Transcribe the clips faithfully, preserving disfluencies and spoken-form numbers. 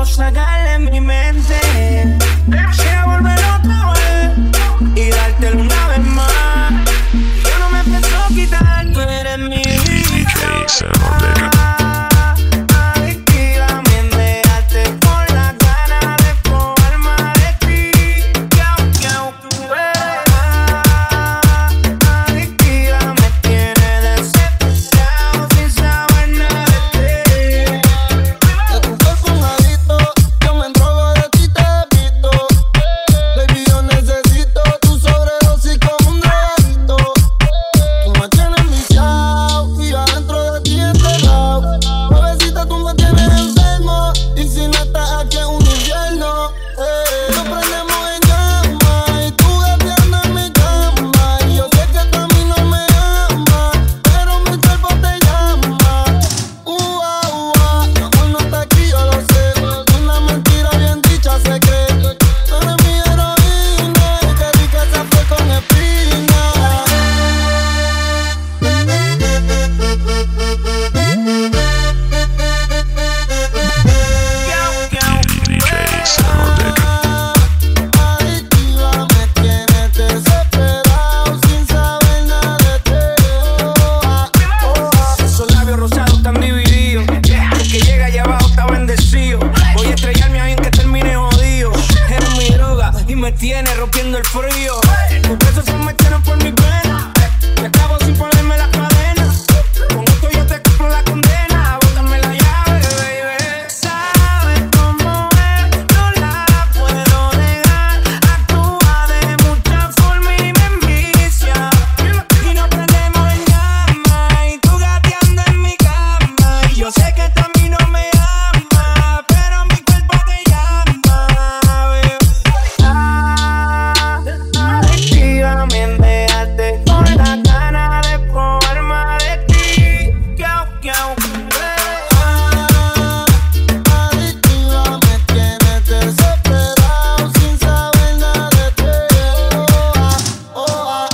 quiero sacarle mi mente. Quiero volver otra vez y dártelo una vez más. Yo no me pienso quitar, tú eres mi vida. Adictiva, me dejaste con la gana de probar más de ti. Yau, yau, tú eres adictiva, me tienes desesperado sin saber nada de ti. De tu cuerpo un adicto, yo me endrogo de ti, te evito. Baby, yo necesito tu sobredosis como un drogadito. Tú me tienes viciado y yo adentro de ti enterrado. Bebecita, tú me tienes enfermo y si no estás aquí es un infierno. Eh, Nos prendemos en llamas y tú gateando en mi cama. Y yo sé que tú a mí no me amas, pero mi cuerpo te llama. Uh, ah, uh, ah. Mi amor no está aquí, yo lo sé. Una mentira bien dicha se cree. Tú eres mi heroína y qué rica esa fue con espina. Yau, yau, Adictiva, me tienes desesperado sin saber nada de ti. Oh, ah, oh, ah. esos labios rosados están divididos. El que llega allá abajo está bendecido. Voy a estrellarme a alguien que termine jodido. Eres mi droga y me tiene rompiendo el frío. Tus besos son mecheros por mi pena. Me acabo sin ponerme las cadenas. Con esto yo te compro la condena. Bótame la llave, baby. Sabes cómo es, no la puedo negar. Actúa de mucha forma y me envicia. Y nos prendemos en llama y tú gateando en mi cama. Y yo sé que tú a mí no me amas, pero mi cuerpo te llama, baby. Adictiva, me dejaste con la gana de probar más de ti. Yau, yau, Adictiva, me tienes desesperado sin saber nada de ti. Oh, ah, oh, ah.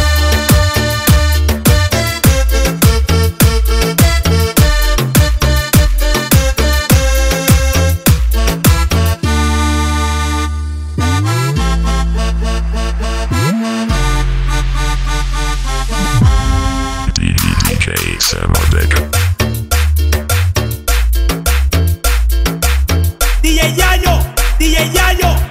D J Samodek. D J Yayo, D J Yayo.